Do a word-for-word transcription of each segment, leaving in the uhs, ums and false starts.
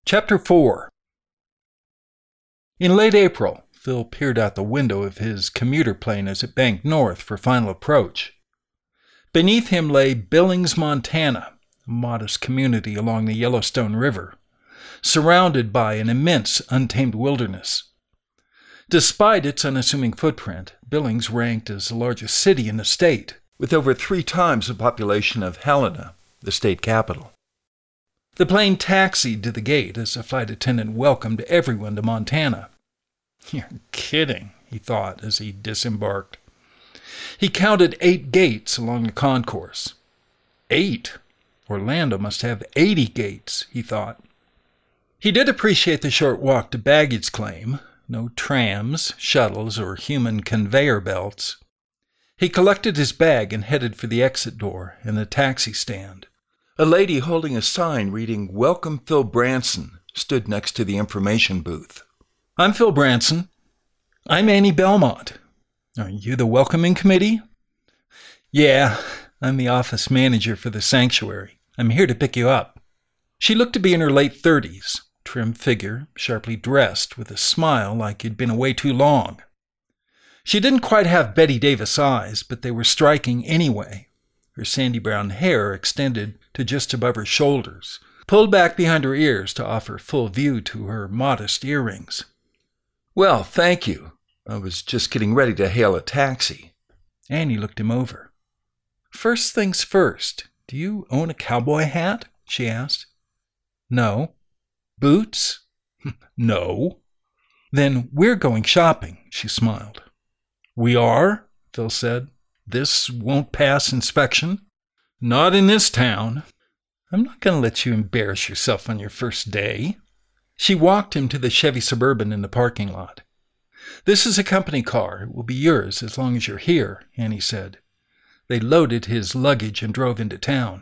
Chapter four. In late April, Phil peered out the window of his commuter plane as it banked north for final approach. Beneath him lay Billings, Montana, a modest community along the Yellowstone River, surrounded by an immense untamed wilderness. Despite its unassuming footprint, Billings ranked as the largest city in the state, with over three times the population of Helena, the state capital. The plane taxied to the gate as the flight attendant welcomed everyone to Montana. You're kidding, he thought as he disembarked. He counted eight gates along the concourse. Eight? Orlando must have eighty gates, he thought. He did appreciate the short walk to baggage claim. No trams, shuttles, or human conveyor belts. He collected his bag and headed for the exit door and the taxi stand. A lady holding a sign reading "Welcome Phil Branson" stood next to the information booth. "I'm Phil Branson." "I'm Annie Belmont." "Are you the welcoming committee?" "Yeah, I'm the office manager for the sanctuary. I'm here to pick you up." She looked to be in her late thirties, trim figure, sharply dressed, with a smile like you'd been away too long. She didn't quite have Betty Davis eyes, but they were striking anyway. Her sandy brown hair extended to just above her shoulders, pulled back behind her ears to offer full view to her modest earrings. "Well, thank you. I was just getting ready to hail a taxi." Annie looked him over. "First things first, do you own a cowboy hat?" she asked. "No." "Boots?" "No." "Then we're going shopping," she smiled. "We are?" Phil said. "This won't pass inspection?" "Not in this town." "I'm not going to let you embarrass yourself on your first day." She walked him to the Chevy Suburban in the parking lot. "This is a company car. It will be yours as long as you're here," Annie said. They loaded his luggage and drove into town.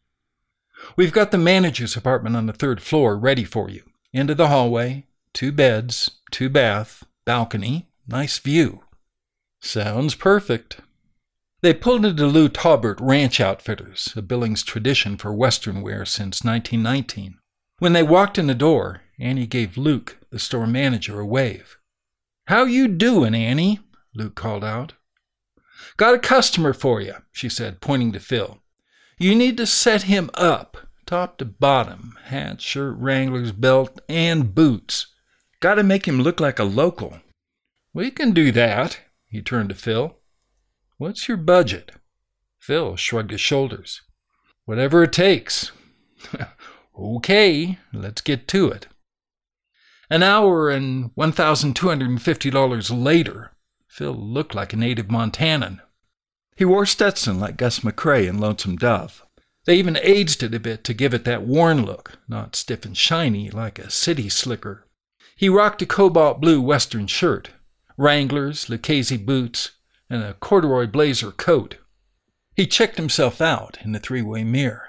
"We've got the manager's apartment on the third floor ready for you. Into the hallway, two beds, two bath, balcony, nice view." "Sounds perfect." They pulled into Lou Taubert Ranch Outfitters, a Billings tradition for Western wear since nineteen nineteen. When they walked in the door, Annie gave Luke, the store manager, a wave. "How you doing, Annie?" Luke called out. "Got a customer for you," she said, pointing to Phil. "You need to set him up, top to bottom, hat, shirt, Wrangler's belt, and boots. Got to make him look like a local." "We can do that." He turned to Phil. "What's your budget?" Phil shrugged his shoulders. "Whatever it takes." "Okay, let's get to it." An hour and one thousand two hundred fifty dollars later, Phil looked like a native Montanan. He wore Stetson like Gus McCrae in Lonesome Dove. They even aged it a bit to give it that worn look, not stiff and shiny like a city slicker. He rocked a cobalt blue Western shirt, Wranglers, Lucchese boots, and a corduroy blazer coat. He checked himself out in the three-way mirror.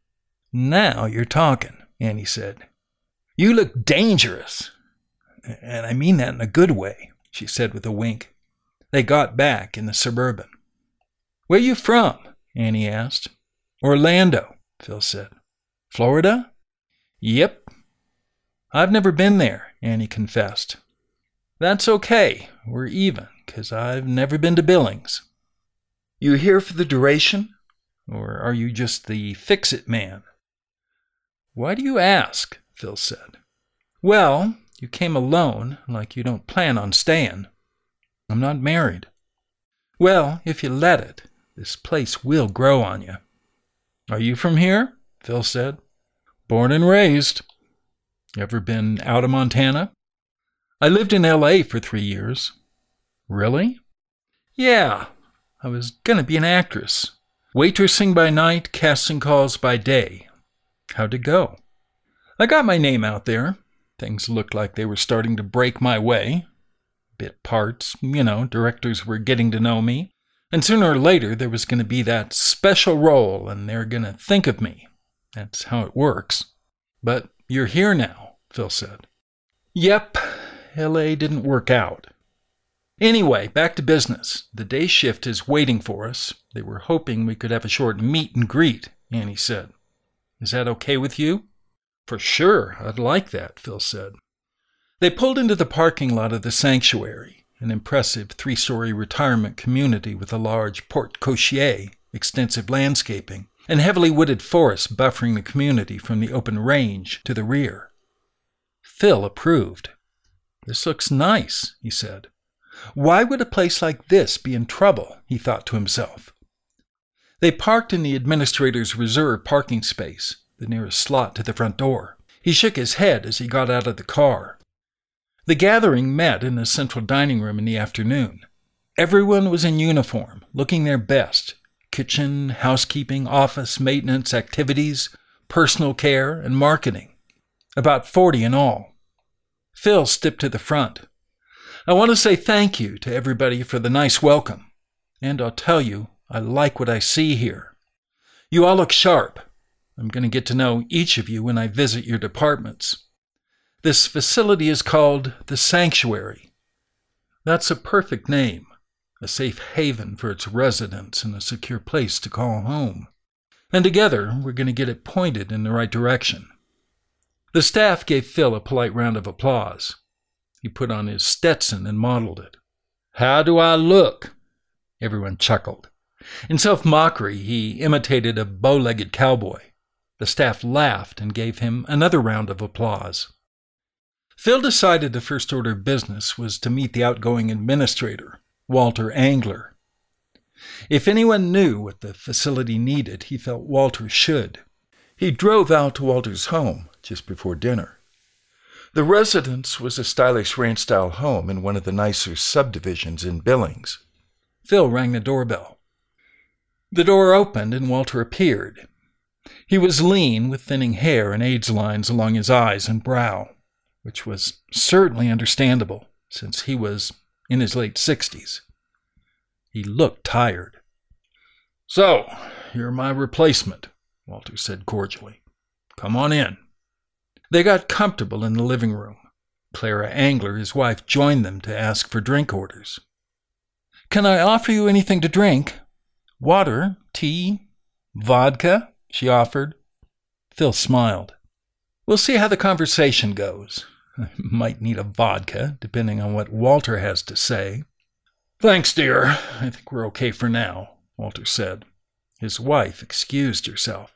"Now you're talking," Annie said. "You look dangerous." "And I mean that in a good way," she said with a wink. They got back in the Suburban. "Where you from?" Annie asked. "Orlando," Phil said. "Florida?" "Yep." "I've never been there," Annie confessed. "That's okay. We're even, 'cause I've never been to Billings." "You here for the duration? Or are you just the fix-it man?" "Why do you ask?" Phil said. "Well, you came alone, like you don't plan on staying." "I'm not married." "Well, if you let it, this place will grow on you." "Are you from here?" Phil said. "Born and raised." "Ever been out of Montana?" "I lived in L A for three years." "Really?" "Yeah. I was going to be an actress. Waitressing by night, casting calls by day." "How'd it go?" "I got my name out there. Things looked like they were starting to break my way. Bit parts, you know, directors were getting to know me. And sooner or later there was going to be that special role and they were going to think of me. That's how it works." "But you're here now," Phil said. "Yep. L A didn't work out. Anyway, back to business. The day shift is waiting for us. They were hoping we could have a short meet and greet," Annie said. "Is that okay with you?" For sure, I'd like that, Phil said. They pulled into the parking lot of the sanctuary, an impressive three-story retirement community with a large porte-cochere, extensive landscaping, and heavily wooded forests buffering the community from the open range to the rear. Phil approved. This looks nice, he said. Why would a place like this be in trouble, he thought to himself. They parked in the administrator's reserved parking space, the nearest slot to the front door. He shook his head as he got out of the car. The gathering met in the central dining room in the afternoon. Everyone was in uniform, looking their best. Kitchen, housekeeping, office, maintenance, activities, personal care, and marketing. About forty in all. Phil stepped to the front. I want to say thank you to everybody for the nice welcome. And I'll tell you, I like what I see here. You all look sharp. I'm going to get to know each of you when I visit your departments. This facility is called the Sanctuary. That's a perfect name, a safe haven for its residents and a secure place to call home. And together, we're going to get it pointed in the right direction. The staff gave Phil a polite round of applause. He put on his Stetson and modeled it. How do I look? Everyone chuckled. In self-mockery, he imitated a bow-legged cowboy. The staff laughed and gave him another round of applause. Phil decided the first order of business was to meet the outgoing administrator, Walter Angler. If anyone knew what the facility needed, he felt Walter should. He drove out to Walter's home just before dinner. The residence was a stylish ranch-style home in one of the nicer subdivisions in Billings. Phil rang the doorbell. The door opened and Walter appeared. He was lean, with thinning hair and age lines along his eyes and brow, which was certainly understandable, since he was in his late sixties. He looked tired. So, you're my replacement, Walter said cordially. Come on in. They got comfortable in the living room. Clara Angler, his wife, joined them to ask for drink orders. Can I offer you anything to drink? Water, tea, vodka, she offered. Phil smiled. We'll see how the conversation goes. I might need a vodka, depending on what Walter has to say. Thanks, dear. I think we're okay for now, Walter said. His wife excused herself.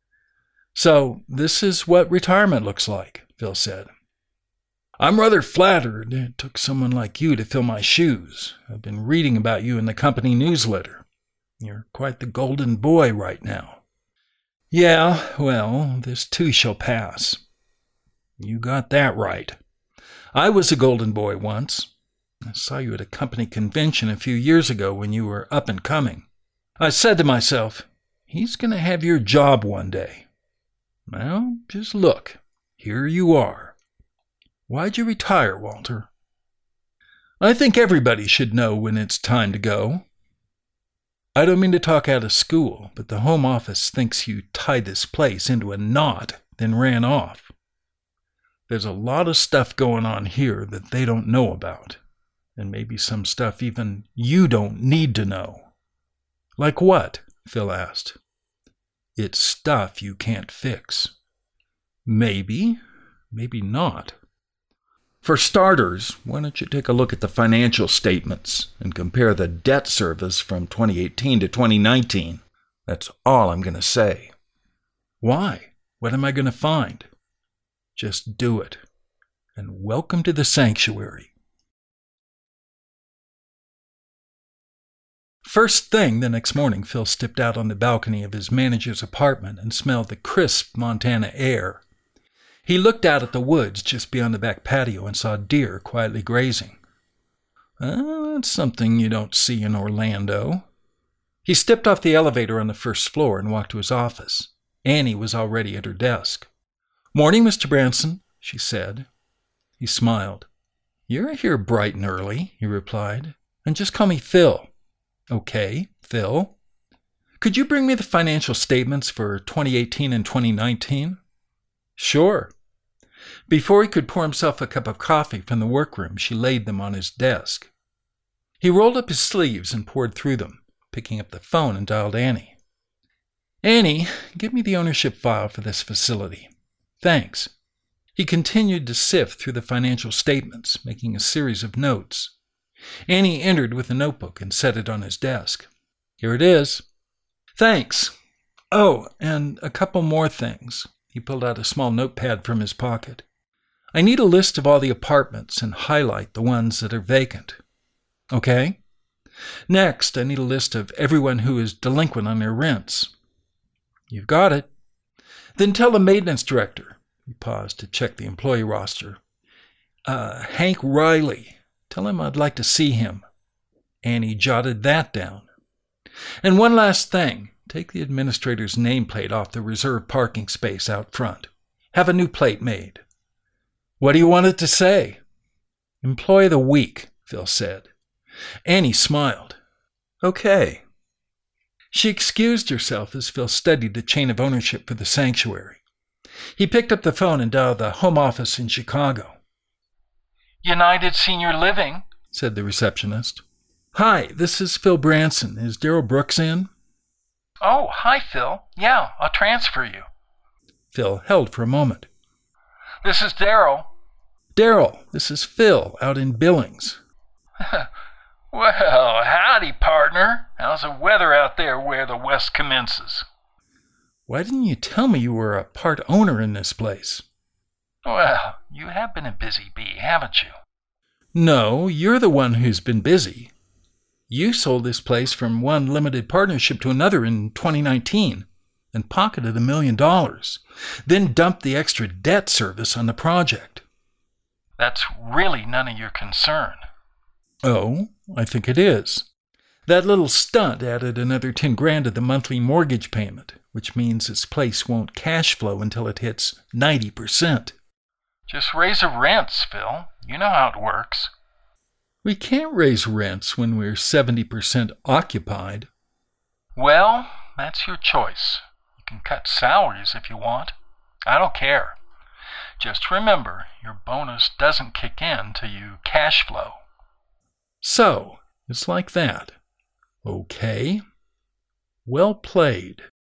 So, this is what retirement looks like, Phil said. I'm rather flattered it took someone like you to fill my shoes. I've been reading about you in the company newsletter. You're quite the golden boy right now. Yeah, well, this too shall pass. You got that right. I was a golden boy once. I saw you at a company convention a few years ago when you were up and coming. I said to myself, he's going to have your job one day. Well, just look. Here you are. Why'd you retire, Walter? I think everybody should know when it's time to go. I don't mean to talk out of school, but the Home Office thinks you tied this place into a knot, then ran off. There's a lot of stuff going on here that they don't know about, and maybe some stuff even you don't need to know. Like what? Phil asked. It's stuff you can't fix. Maybe, maybe not. For starters, why don't you take a look at the financial statements and compare the debt service from twenty eighteen to twenty nineteen? That's all I'm going to say. Why? What am I going to find? Just do it. And welcome to the sanctuary. First thing the next morning, Phil stepped out on the balcony of his manager's apartment and smelled the crisp Montana air. He looked out at the woods just beyond the back patio and saw deer quietly grazing. Uh, that's something you don't see in Orlando. He stepped off the elevator on the first floor and walked to his office. Annie was already at her desk. Morning, Mister Branson, she said. He smiled. You're here bright and early, he replied. And just call me Phil. Okay, Phil. Could you bring me the financial statements for twenty eighteen and twenty nineteen? Sure. Before he could pour himself a cup of coffee from the workroom, she laid them on his desk. He rolled up his sleeves and poured through them, picking up the phone and dialed Annie. Annie, give me the ownership file for this facility. thanks. He continued to sift through the financial statements, making a series of notes. Annie entered with a notebook and set it on his desk. Here it is. Thanks. Oh, and a couple more things. He pulled out a small notepad from his pocket. I need a list of all the apartments and highlight the ones that are vacant. Okay? Next, I need a list of everyone who is delinquent on their rents. You've got it. Then tell the maintenance director. He paused to check the employee roster. Uh, Hank Riley. Tell him I'd like to see him. Annie jotted that down. And one last thing. Take the administrator's nameplate off the reserved parking space out front. Have a new plate made. What do you want it to say? Employee of the week, Phil said. Annie smiled. Okay. She excused herself as Phil studied the chain of ownership for the sanctuary. He picked up the phone and dialed the home office in Chicago. United Senior Living, said the receptionist. Hi, this is Phil Branson. Is Daryl Brooks in? Oh, hi, Phil. Yeah, I'll transfer you. Phil held for a moment. This is Daryl. Daryl, this is Phil out in Billings. Well, howdy, partner. How's the weather out there where the West commences? Why didn't you tell me you were a part owner in this place? Well, you have been a busy bee, haven't you? No, you're the one who's been busy. You sold this place from one limited partnership to another in twenty nineteen and pocketed a million dollars, then dumped the extra debt service on the project. That's really none of your concern. Oh, I think it is. That little stunt added another ten grand to the monthly mortgage payment, which means this place won't cash flow until it hits ninety percent. Just raise the rents, Phil. You know how it works. We can't raise rents when we're seventy percent occupied. Well, that's your choice. You can cut salaries if you want. I don't care. Just remember, your bonus doesn't kick in till you cash flow. So, it's like that. Okay. Well played.